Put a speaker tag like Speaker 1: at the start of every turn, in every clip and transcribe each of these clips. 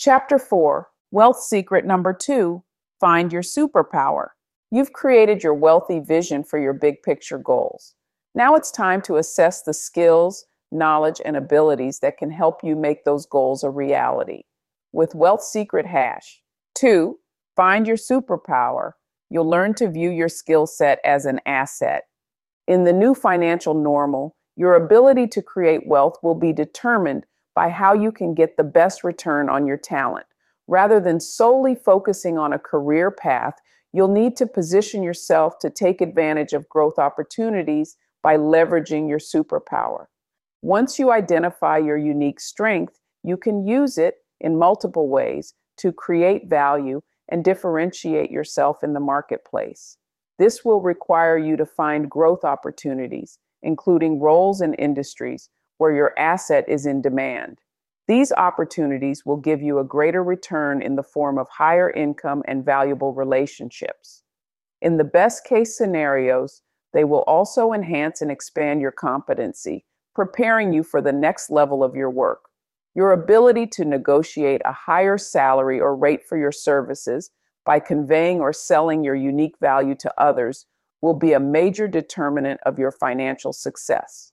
Speaker 1: Chapter 4, Wealth Secret Number 2, Find Your Superpower. You've created your wealthy vision for your big picture goals. Now it's time to assess the skills, knowledge, and abilities that can help you make those goals a reality. With Wealth Secret Hash. 2, Find Your Superpower. You'll learn to view your skill set as an asset. In the new financial normal, your ability to create wealth will be determined by how you can get the best return on your talent. Rather than solely focusing on a career path, you'll need to position yourself to take advantage of growth opportunities by leveraging your superpower. Once you identify your unique strength, you can use it in multiple ways to create value and differentiate yourself in the marketplace. This will require you to find growth opportunities, including roles and industries where your asset is in demand. These opportunities will give you a greater return in the form of higher income and valuable relationships. In the best case scenarios, they will also enhance and expand your competency, preparing you for the next level of your work. Your ability to negotiate a higher salary or rate for your services by conveying or selling your unique value to others will be a major determinant of your financial success.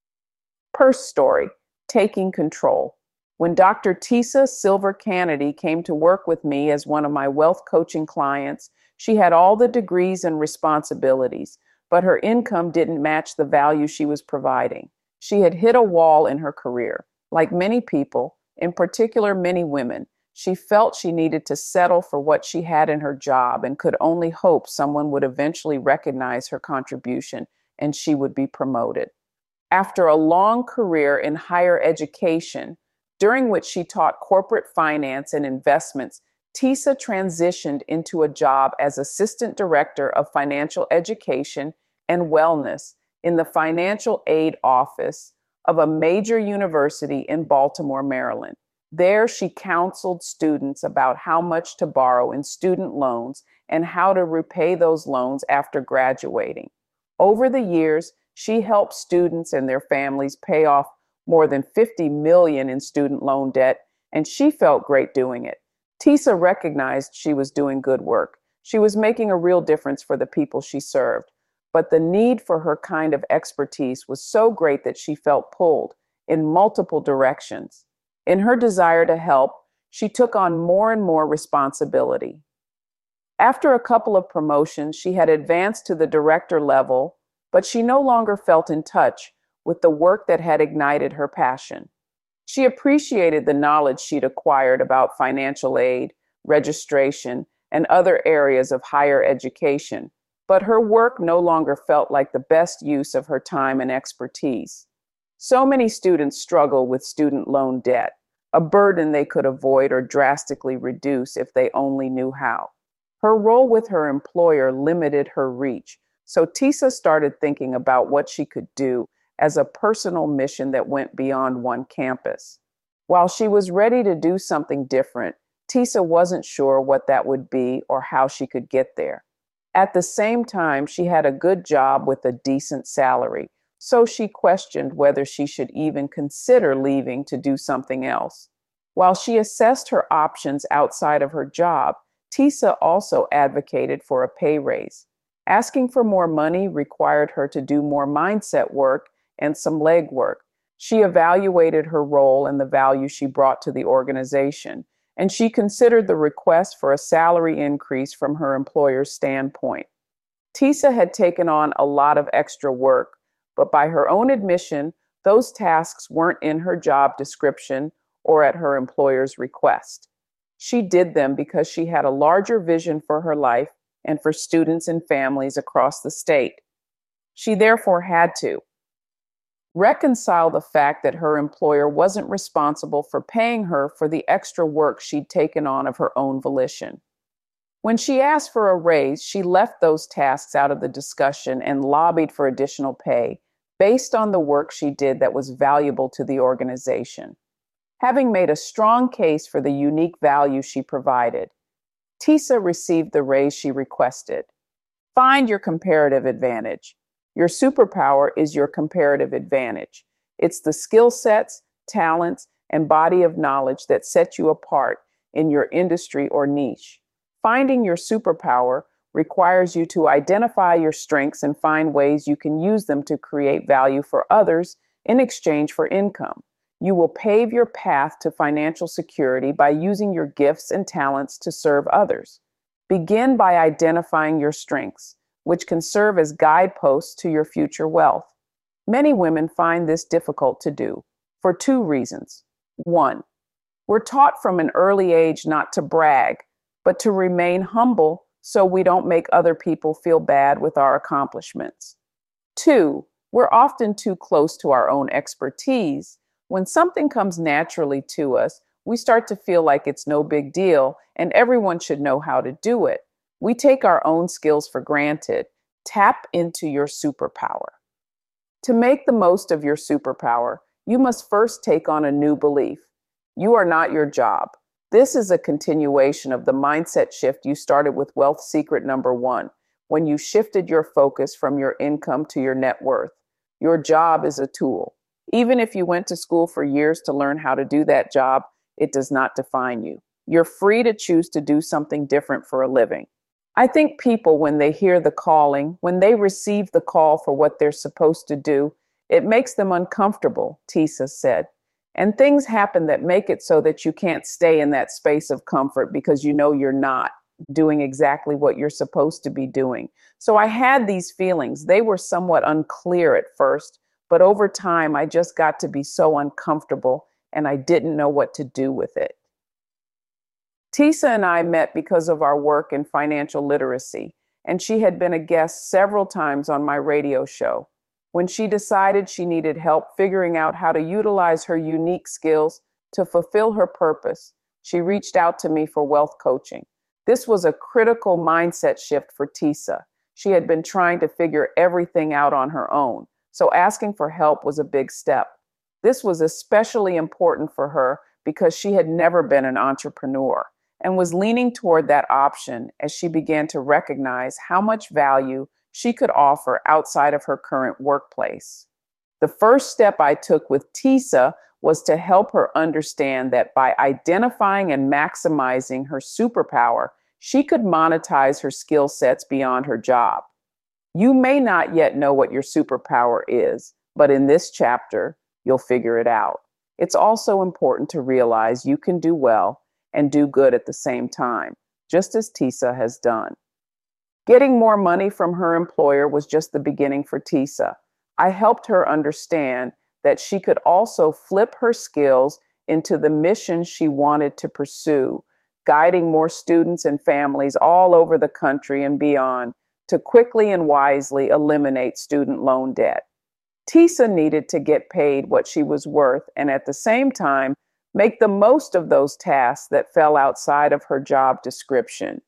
Speaker 1: Purse story, taking control. When Dr. Tisa Silver Kennedy came to work with me as one of my wealth coaching clients, she had all the degrees and responsibilities, but her income didn't match the value she was providing. She had hit a wall in her career. Like many people, in particular many women, she felt she needed to settle for what she had in her job and could only hope someone would eventually recognize her contribution and she would be promoted. After a long career in higher education, during which she taught corporate finance and investments, Tisa transitioned into a job as Assistant Director of Financial Education and Wellness in the Financial Aid Office of a major university in Baltimore, Maryland. There, she counseled students about how much to borrow in student loans and how to repay those loans after graduating. Over the years, she helped students and their families pay off more than $50 million in student loan debt, and she felt great doing it. Tisa recognized she was doing good work. She was making a real difference for the people she served. But the need for her kind of expertise was so great that she felt pulled in multiple directions. In her desire to help, she took on more and more responsibility. After a couple of promotions, she had advanced to the director level, but she no longer felt in touch with the work that had ignited her passion. She appreciated the knowledge she'd acquired about financial aid, registration, and other areas of higher education, but her work no longer felt like the best use of her time and expertise. So many students struggle with student loan debt, a burden they could avoid or drastically reduce if they only knew how. Her role with her employer limited her reach, so Tisa started thinking about what she could do as a personal mission that went beyond one campus. While she was ready to do something different, Tisa wasn't sure what that would be or how she could get there. At the same time, she had a good job with a decent salary, so she questioned whether she should even consider leaving to do something else. While she assessed her options outside of her job, Tisa also advocated for a pay raise. Asking for more money required her to do more mindset work and some legwork. She evaluated her role and the value she brought to the organization, and she considered the request for a salary increase from her employer's standpoint. Tisa had taken on a lot of extra work, but by her own admission, those tasks weren't in her job description or at her employer's request. She did them because she had a larger vision for her life and for students and families across the state. She therefore had to reconcile the fact that her employer wasn't responsible for paying her for the extra work she'd taken on of her own volition. When she asked for a raise, she left those tasks out of the discussion and lobbied for additional pay based on the work she did that was valuable to the organization. Having made a strong case for the unique value she provided, Tisa received the raise she requested. Find your comparative advantage. Your superpower is your comparative advantage. It's the skill sets, talents, and body of knowledge that set you apart in your industry or niche. Finding your superpower requires you to identify your strengths and find ways you can use them to create value for others in exchange for income. You will pave your path to financial security by using your gifts and talents to serve others. Begin by identifying your strengths, which can serve as guideposts to your future wealth. Many women find this difficult to do for two reasons. One, we're taught from an early age not to brag, but to remain humble so we don't make other people feel bad with our accomplishments. Two, we're often too close to our own expertise. When something comes naturally to us, we start to feel like it's no big deal and everyone should know how to do it. We take our own skills for granted. Tap into your superpower. To make the most of your superpower, you must first take on a new belief. You are not your job. This is a continuation of the mindset shift you started with Wealth Secret number 1, when you shifted your focus from your income to your net worth. Your job is a tool. Even if you went to school for years to learn how to do that job, it does not define you. You're free to choose to do something different for a living. I think people, when they hear the calling, when they receive the call for what they're supposed to do, it makes them uncomfortable, Tisa said. And things happen that make it so that you can't stay in that space of comfort because you know you're not doing exactly what you're supposed to be doing. So I had these feelings. They were somewhat unclear at first, but over time I just got to be so uncomfortable and I didn't know what to do with it. Tisa and I met because of our work in financial literacy, and she had been a guest several times on my radio show. When she decided she needed help figuring out how to utilize her unique skills to fulfill her purpose, she reached out to me for wealth coaching. This was a critical mindset shift for Tisa. She had been trying to figure everything out on her own, so asking for help was a big step. This was especially important for her because she had never been an entrepreneur and was leaning toward that option as she began to recognize how much value she could offer outside of her current workplace. The first step I took with Tisa was to help her understand that by identifying and maximizing her superpower, she could monetize her skill sets beyond her job. You may not yet know what your superpower is, but in this chapter, you'll figure it out. It's also important to realize you can do well and do good at the same time, just as Tisa has done. Getting more money from her employer was just the beginning for Tisa. I helped her understand that she could also flip her skills into the mission she wanted to pursue, guiding more students and families all over the country and beyond to quickly and wisely eliminate student loan debt. Tisa needed to get paid what she was worth and at the same time make the most of those tasks that fell outside of her job description.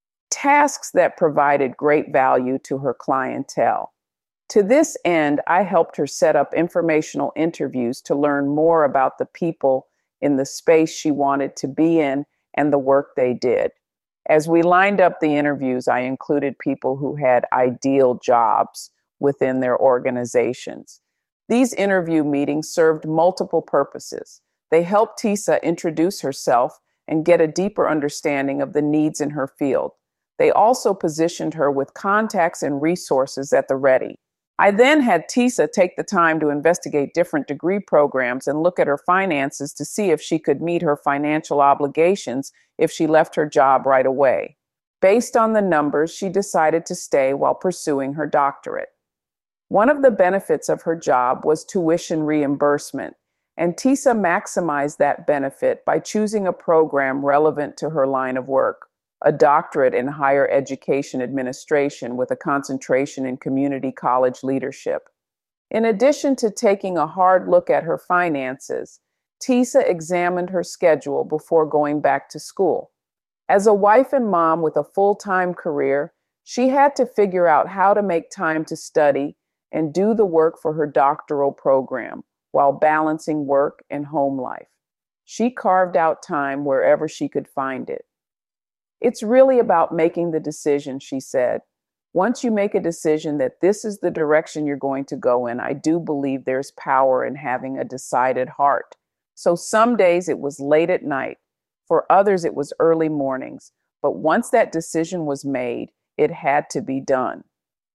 Speaker 1: Tasks that provided great value to her clientele. To this end, I helped her set up informational interviews to learn more about the people in the space she wanted to be in and the work they did. As we lined up the interviews, I included people who had ideal jobs within their organizations. These interview meetings served multiple purposes. They helped Tisa introduce herself and get a deeper understanding of the needs in her field. They also positioned her with contacts and resources at the ready. I then had Tisa take the time to investigate different degree programs and look at her finances to see if she could meet her financial obligations if she left her job right away. Based on the numbers, she decided to stay while pursuing her doctorate. One of the benefits of her job was tuition reimbursement, and Tisa maximized that benefit by choosing a program relevant to her line of work, a doctorate in higher education administration with a concentration in community college leadership. In addition to taking a hard look at her finances, Tisa examined her schedule before going back to school. As a wife and mom with a full-time career, she had to figure out how to make time to study and do the work for her doctoral program while balancing work and home life. She carved out time wherever she could find it. It's really about making the decision, she said. Once you make a decision that this is the direction you're going to go in, I do believe there's power in having a decided heart. So some days it was late at night. For others, it was early mornings. But once that decision was made, it had to be done.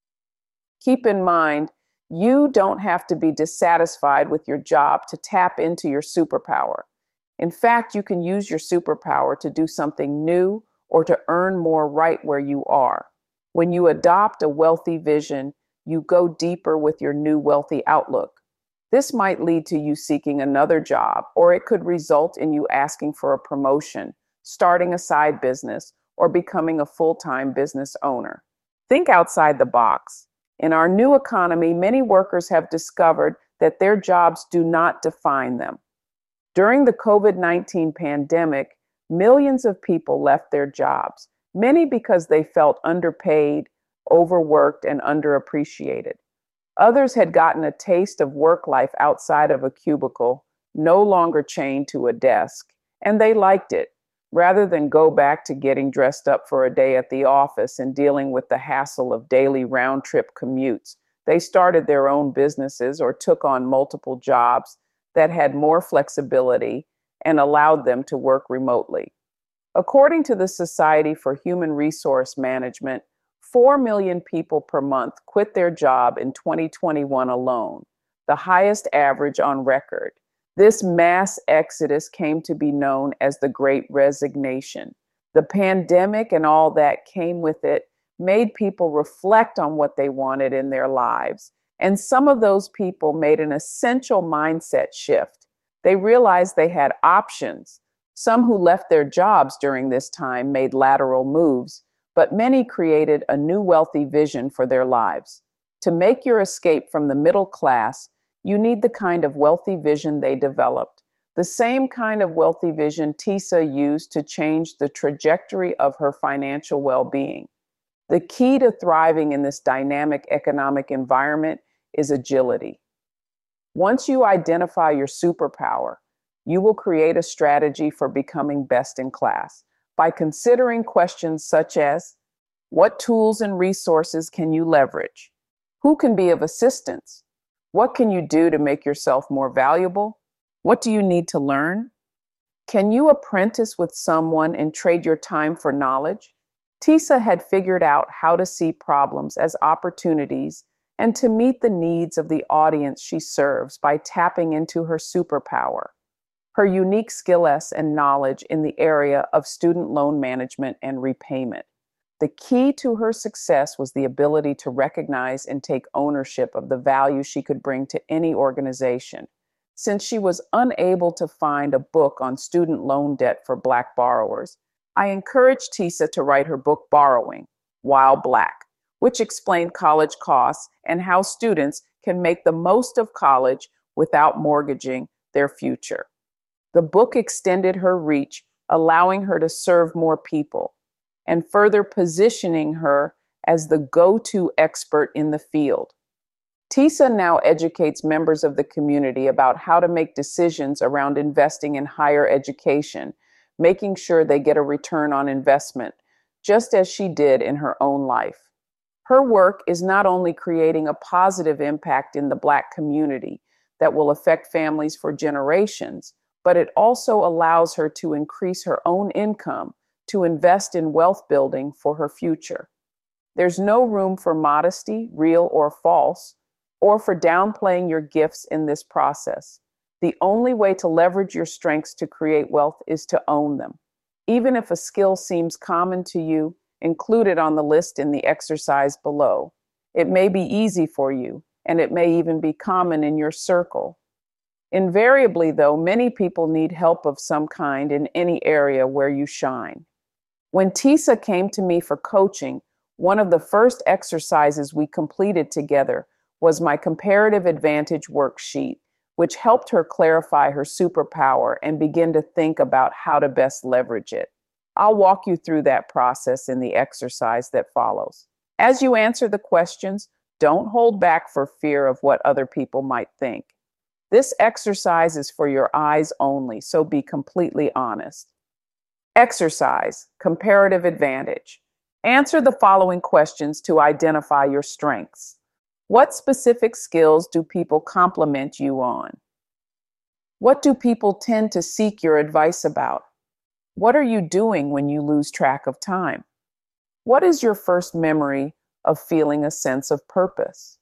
Speaker 1: Keep in mind, you don't have to be dissatisfied with your job to tap into your superpower. In fact, you can use your superpower to do something new or to earn more right where you are. When you adopt a wealthy vision, you go deeper with your new wealthy outlook. This might lead to you seeking another job, or it could result in you asking for a promotion, starting a side business, or becoming a full-time business owner. Think outside the box. In our new economy, many workers have discovered that their jobs do not define them. During the COVID-19 pandemic, millions of people left their jobs, many because they felt underpaid, overworked, and underappreciated. Others had gotten a taste of work life outside of a cubicle, no longer chained to a desk, and they liked it. Rather than go back to getting dressed up for a day at the office and dealing with the hassle of daily round-trip commutes, they started their own businesses or took on multiple jobs that had more flexibility and allowed them to work remotely. According to the Society for Human Resource Management, 4 million people per month quit their job in 2021 alone, the highest average on record. This mass exodus came to be known as the Great Resignation. The pandemic and all that came with it made people reflect on what they wanted in their lives. And some of those people made an essential mindset shift. They realized they had options. Some who left their jobs during this time made lateral moves, but many created a new wealthy vision for their lives. To make your escape from the middle class, you need the kind of wealthy vision they developed, the same kind of wealthy vision Tisa used to change the trajectory of her financial well-being. The key to thriving in this dynamic economic environment is agility. Once you identify your superpower, you will create a strategy for becoming best in class by considering questions such as, what tools and resources can you leverage? Who can be of assistance? What can you do to make yourself more valuable? What do you need to learn? Can you apprentice with someone and trade your time for knowledge? Tisa had figured out how to see problems as opportunities and to meet the needs of the audience she serves by tapping into her superpower, her unique skills and knowledge in the area of student loan management and repayment. The key to her success was the ability to recognize and take ownership of the value she could bring to any organization. Since she was unable to find a book on student loan debt for Black borrowers, I encouraged Tisa to write her book Borrowing While Black, which explained college costs and how students can make the most of college without mortgaging their future. The book extended her reach, allowing her to serve more people, and further positioning her as the go-to expert in the field. Tisa now educates members of the community about how to make decisions around investing in higher education, making sure they get a return on investment, just as she did in her own life. Her work is not only creating a positive impact in the Black community that will affect families for generations, but it also allows her to increase her own income to invest in wealth building for her future. There's no room for modesty, real or false, or for downplaying your gifts in this process. The only way to leverage your strengths to create wealth is to own them. Even if a skill seems common to you, include it on the list in the exercise below. It may be easy for you, and it may even be common in your circle. Invariably, though, many people need help of some kind in any area where you shine. When Tisa came to me for coaching, one of the first exercises we completed together was my comparative advantage worksheet, which helped her clarify her superpower and begin to think about how to best leverage it. I'll walk you through that process in the exercise that follows. As you answer the questions, don't hold back for fear of what other people might think. This exercise is for your eyes only, so be completely honest. Exercise, comparative advantage. Answer the following questions to identify your strengths. What specific skills do people compliment you on? What do people tend to seek your advice about? What are you doing when you lose track of time? What is your first memory of feeling a sense of purpose?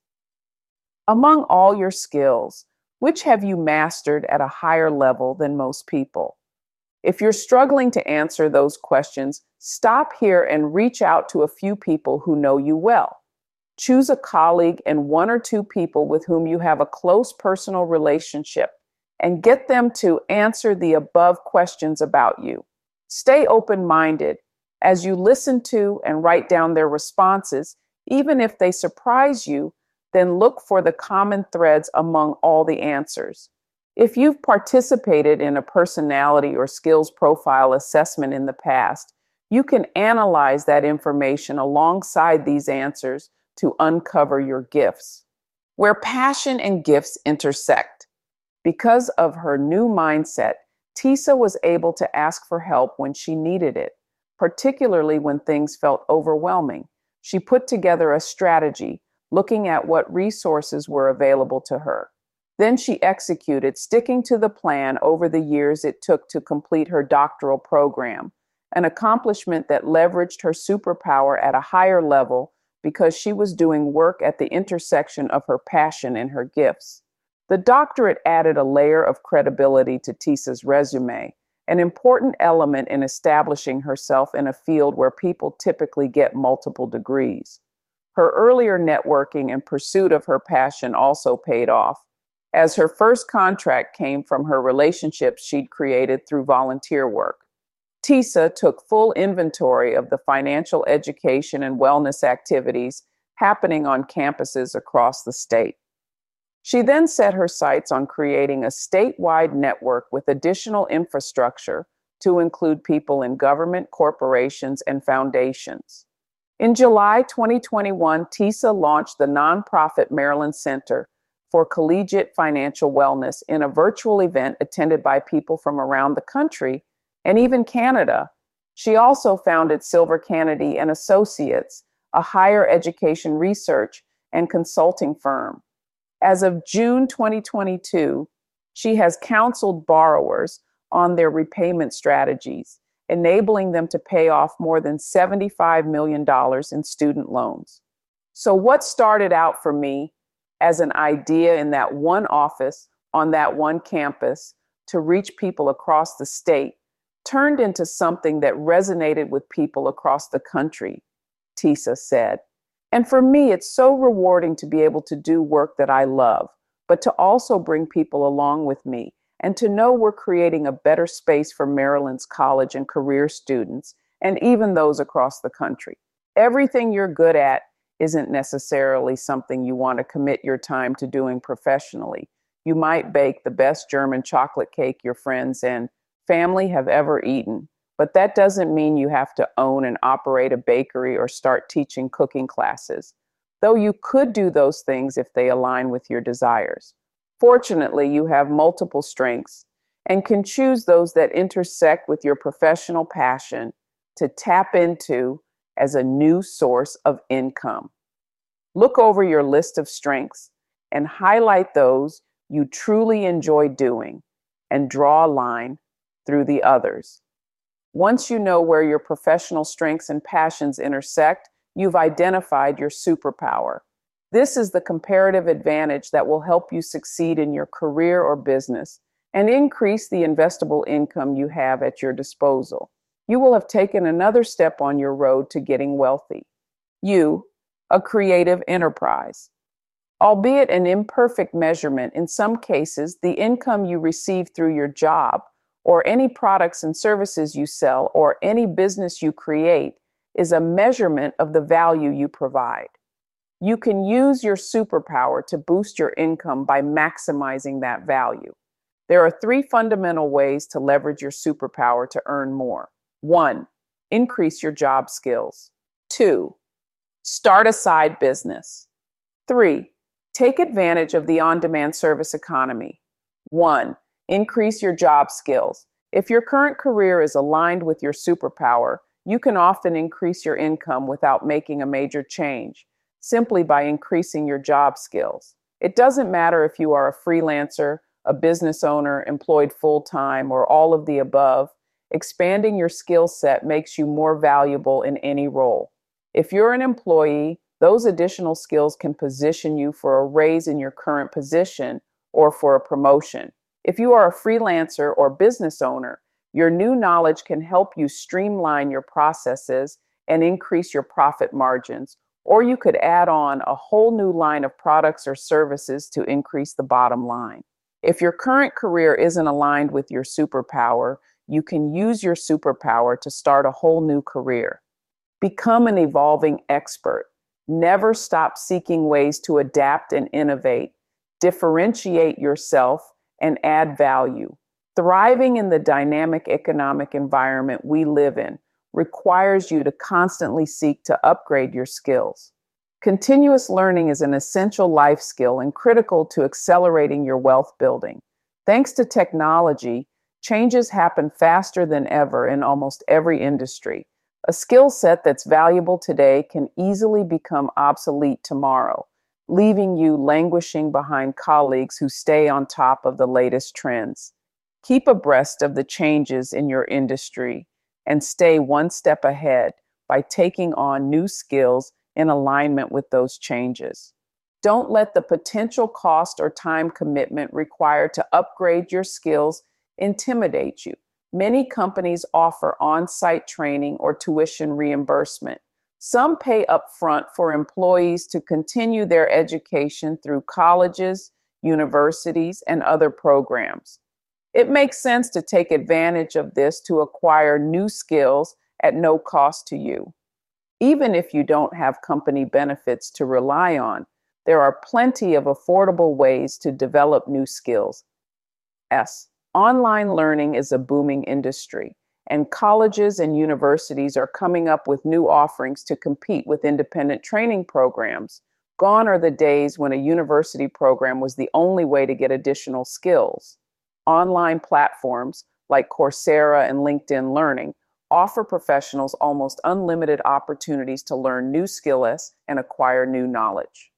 Speaker 1: Among all your skills, which have you mastered at a higher level than most people? If you're struggling to answer those questions, stop here and reach out to a few people who know you well. Choose a colleague and one or two people with whom you have a close personal relationship and get them to answer the above questions about you. Stay open-minded as you listen to and write down their responses. Even if they surprise you, then look for the common threads among all the answers. If you've participated in a personality or skills profile assessment in the past, you can analyze that information alongside these answers to uncover your gifts. Where passion and gifts intersect. Because of her new mindset, Tisa was able to ask for help when she needed it, particularly when things felt overwhelming. She put together a strategy, looking at what resources were available to her. Then she executed, sticking to the plan over the years it took to complete her doctoral program, an accomplishment that leveraged her superpower at a higher level because she was doing work at the intersection of her passion and her gifts. The doctorate added a layer of credibility to Tisa's resume, an important element in establishing herself in a field where people typically get multiple degrees. Her earlier networking and pursuit of her passion also paid off, as her first contract came from her relationships she'd created through volunteer work. Tisa took full inventory of the financial education and wellness activities happening on campuses across the state. She then set her sights on creating a statewide network with additional infrastructure to include people in government, corporations, and foundations. In July 2021, Tisa launched the nonprofit Maryland Center for Collegiate Financial Wellness in a virtual event attended by people from around the country and even Canada. She also founded Silver Kennedy and Associates, a higher education research and consulting firm. As of June 2022, she has counseled borrowers on their repayment strategies, enabling them to pay off more than $75 million in student loans. So what started out for me as an idea in that one office on that one campus to reach people across the state turned into something that resonated with people across the country, Tisa said. And for me, it's so rewarding to be able to do work that I love, but to also bring people along with me and to know we're creating a better space for Maryland's college and career students and even those across the country. Everything you're good at isn't necessarily something you want to commit your time to doing professionally. You might bake the best German chocolate cake your friends and family have ever eaten, but that doesn't mean you have to own and operate a bakery or start teaching cooking classes, though you could do those things if they align with your desires. Fortunately, you have multiple strengths and can choose those that intersect with your professional passion to tap into as a new source of income. Look over your list of strengths and highlight those you truly enjoy doing and draw a line through the others. Once you know where your professional strengths and passions intersect, you've identified your superpower. This is the comparative advantage that will help you succeed in your career or business and increase the investable income you have at your disposal. You will have taken another step on your road to getting wealthy. You, a creative enterprise. Albeit an imperfect measurement, in some cases, the income you receive through your job or any products and services you sell or any business you create is a measurement of the value you provide. You can use your superpower to boost your income by maximizing that value. There are 3 fundamental ways to leverage your superpower to earn more. 1, increase your job skills. 2, start a side business. 3, take advantage of the on-demand service economy. 1, increase your job skills. If your current career is aligned with your superpower, you can often increase your income without making a major change, simply by increasing your job skills. It doesn't matter if you are a freelancer, a business owner, employed full-time, or all of the above. Expanding your skill set makes you more valuable in any role. If you're an employee, those additional skills can position you for a raise in your current position or for a promotion. If you are a freelancer or business owner, your new knowledge can help you streamline your processes and increase your profit margins, or you could add on a whole new line of products or services to increase the bottom line. If your current career isn't aligned with your superpower, you can use your superpower to start a whole new career. Become an evolving expert. Never stop seeking ways to adapt and innovate. Differentiate yourself and add value. Thriving in the dynamic economic environment we live in requires you to constantly seek to upgrade your skills. Continuous learning is an essential life skill and critical to accelerating your wealth building. Thanks to technology, changes happen faster than ever in almost every industry. A skill set that's valuable today can easily become obsolete tomorrow, leaving you languishing behind colleagues who stay on top of the latest trends. Keep abreast of the changes in your industry and stay one step ahead by taking on new skills in alignment with those changes. Don't let the potential cost or time commitment required to upgrade your skills intimidate you. Many companies offer on-site training or tuition reimbursement. Some pay upfront for employees to continue their education through colleges, universities, and other programs. It makes sense to take advantage of this to acquire new skills at no cost to you. Even if you don't have company benefits to rely on, there are plenty of affordable ways to develop new skills. Online learning is a booming industry, and colleges and universities are coming up with new offerings to compete with independent training programs. Gone are the days when a university program was the only way to get additional skills. Online platforms like Coursera and LinkedIn Learning offer professionals almost unlimited opportunities to learn new skills and acquire new knowledge.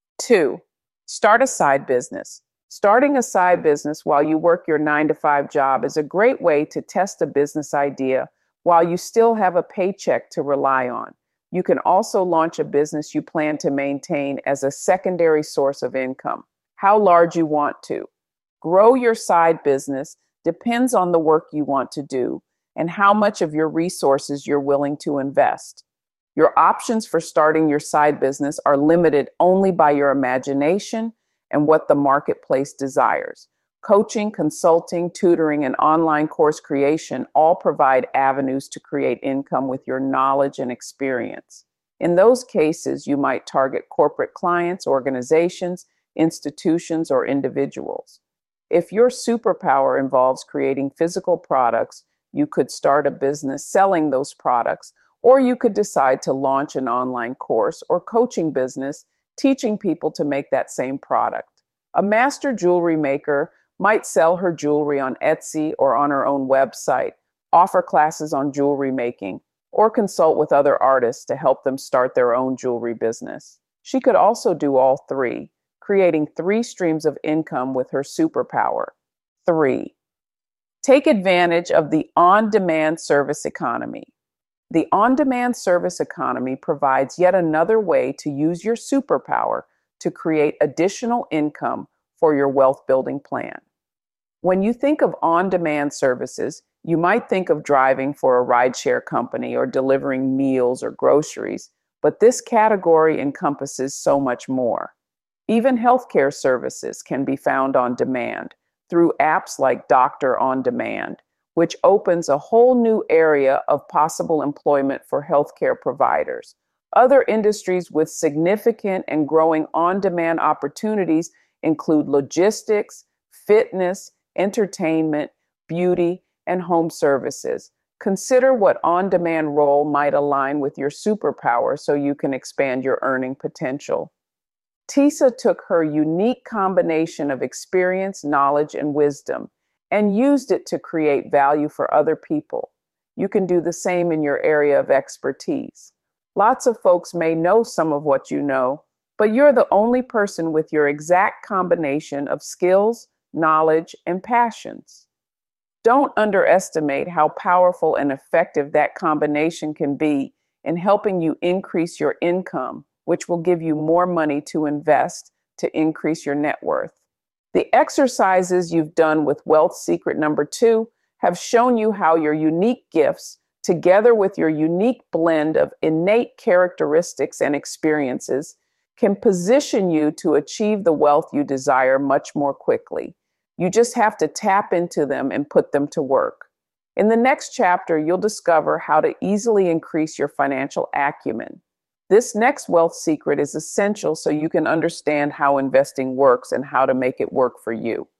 Speaker 1: 2. Start a side business. Starting a side business while you work your 9-to-5 job is a great way to test a business idea while you still have a paycheck to rely on. You can also launch a business you plan to maintain as a secondary source of income. How large you want to. Grow your side business depends on the work you want to do and how much of your resources you're willing to invest. Your options for starting your side business are limited only by your imagination and what the marketplace desires. Coaching, consulting, tutoring, and online course creation all provide avenues to create income with your knowledge and experience. In those cases, you might target corporate clients, organizations, institutions, or individuals. If your superpower involves creating physical products, you could start a business selling those products, or you could decide to launch an online course or coaching business teaching people to make that same product. A master jewelry maker might sell her jewelry on Etsy or on her own website, offer classes on jewelry making, or consult with other artists to help them start their own jewelry business. She could also do all three, creating 3 streams of income with her superpower. 3. Take advantage of the on-demand service economy. The on-demand service economy provides yet another way to use your superpower to create additional income for your wealth building plan. When you think of on-demand services, you might think of driving for a rideshare company or delivering meals or groceries, but this category encompasses so much more. Even healthcare services can be found on demand through apps like Doctor on Demand, which opens a whole new area of possible employment for healthcare providers. Other industries with significant and growing on-demand opportunities include logistics, fitness, entertainment, beauty, and home services. Consider what on-demand role might align with your superpower so you can expand your earning potential. Tisa took her unique combination of experience, knowledge, and wisdom and used it to create value for other people. You can do the same in your area of expertise. Lots of folks may know some of what you know, but you're the only person with your exact combination of skills, knowledge, and passions. Don't underestimate how powerful and effective that combination can be in helping you increase your income, which will give you more money to invest to increase your net worth. The exercises you've done with Wealth Secret number 2 have shown you how your unique gifts, together with your unique blend of innate characteristics and experiences, can position you to achieve the wealth you desire much more quickly. You just have to tap into them and put them to work. In the next chapter, you'll discover how to easily increase your financial acumen. This next wealth secret is essential so you can understand how investing works and how to make it work for you.